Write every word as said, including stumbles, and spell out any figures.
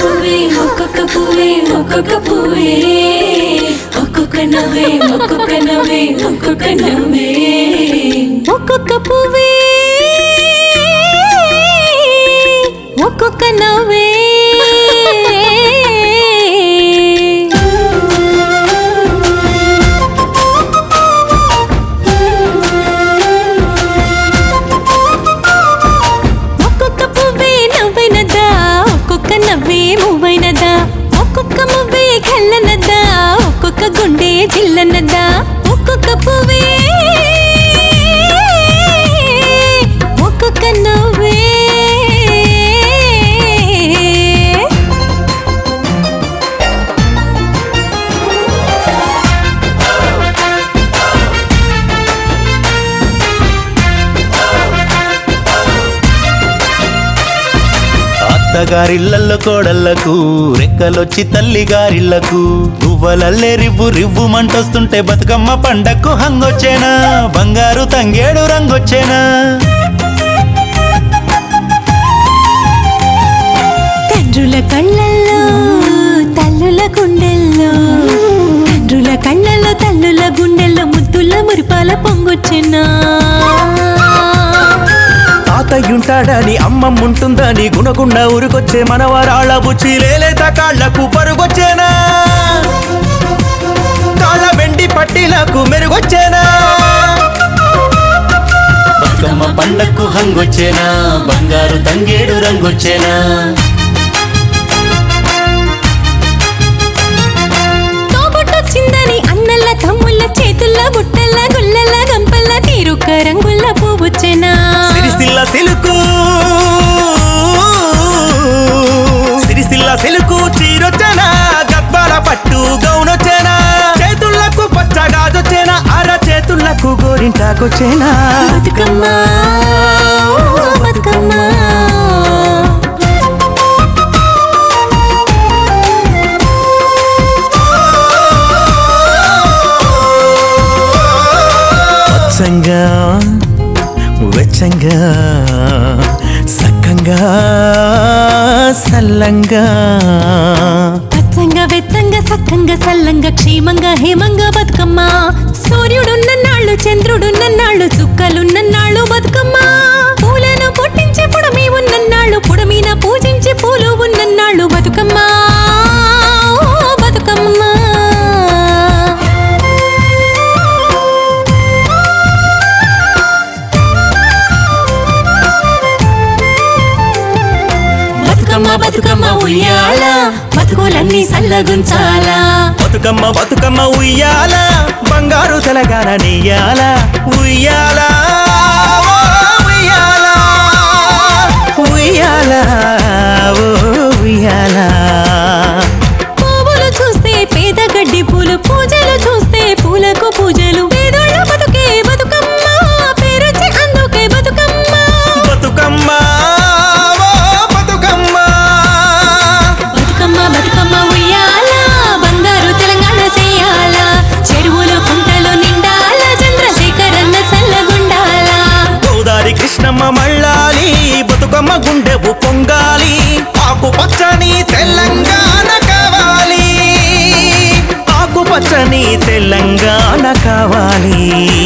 పువ్వే ఒక్కొక్క పువ్వే ఒక్కొక్క పువ్వే ఒక్కొక్క నవ్వే ఒక్కొక్క నవ్వే ఒక్కొక్క నవ్వే ఒక్కొక్క పువ్వే ఒక్కొక్క నవ్వే ఒక్కొక్క పువ్వే నవ్వైనదా ఒక్కొక్క నవ్వే మువ్వైనదా ఒక్కొక్క మువ్వే కళ్ళనదా ఒక్కొక్క గుండె జిల్లనదా ఒక్కొక్క పువ్వే ఒక్కొక్క నవ్వే అత్తగారిళ్ళల్లో కోడళ్లకు రెక్కలొచ్చి తల్లిగారిళ్లకు పువ్వలల్లే రివ్వు రివ్వు మంటొస్తుంటే బతుకమ్మ పండక్కు హంగొచ్చేనా బంగారు తంగేడు రంగొచ్చేనా తండ్రుల కళ్ళల్లో తల్లుల గుండెల్లో తండ్రుల కళ్ళల్లో తల్లుల గుండెల్లో ముద్దుల మురిపాల పొంగొచ్చేనా తాతయ్యుంటాడని అమ్మమ్ముంటుందని గుణగుండ ఊరికొచ్చే మనవరాళ్ళ బుచ్చి లేలేత కాళ్లకు పరుగొచ్చేనా కాళ్ళ వెండి పట్టీలకు మెరుగొచ్చేనా బతుకమ్మ పండక్కు హంగొచ్చేనా బంగారు తంగేడు రంగొచ్చేనా తోబుట్టొచ్చిందని అన్నల్ల తమ్ముళ్ళ చేతుల్ల బుట్టల్ల గుల్లల్ల గంపల్ల తీరుక్క రంగుల్ల పువ్వొచ్చేనా సిరిసిల్ల సిలుకు సిరిసిల్ల సిలుకు చీరొచ్చేనా గద్వాల పట్టు గౌనొచ్చేనా చేతులకు పచ్చగాజొచ్చేనా అర చేతులకు గోరింటాకొచ్చేనా బతుకమ్మ బతుకమ్మ పచ్చంగా వెచ్చంగా సక్కంగా సల్లంగా పచ్చంగా వెచ్చంగా సక్కంగా సల్లంగా క్షేమంగా హేమంగా బతుకమ్మ సూర్యుడున్న నాళ్ళు చంద్రుడున్న నాళ్ళు చుక్కలున్న నాళ్ళు బతుకమ్మ పూలను పుట్టించే పుడమి ఉన్న నాళ్ళు పుడమిన పూజించే పూలు ఉన్న నాళ్ళు బతుకమ్మ బతుకమ్మ బతుకమ్మ బతుకమ్మ ఉయ్యాల బతుకులన్నీ సల్లగుంచాల బతుకమ్మ బతుకమ్మ ఉయ్యాల బంగారు తెలంగాణ నెయ్యాల ఉయ్యాల ఓ ఉయ్యాల ఉయ్యాల ఓ ఉయ్యాల పువ్వులు చూస్తే పేద గడ్డి పూలు పూజలు చూస్తే పూలకు పూజలు పేదోళ్ళ బతుకే బతుకమ్మ పేరొచ్చి అందుకే బతుకమ్మ బతుకమ్మ బతుకమ్మ బతుకమ్మ ఉయ్యాల బంగారు తెలంగాణ చేయాల చెరువులు కుంటలు నిండాల చంద్రశేఖరన్న సల్లగుండాల గోదారి కృష్ణమ్మ మళ్ళాలి బతుకమ్మ గుండెవు పొంగాలి ఆకు పచ్చని తెలంగాణ కావాలి ఆకు పచ్చని తెలంగాణ కావాలి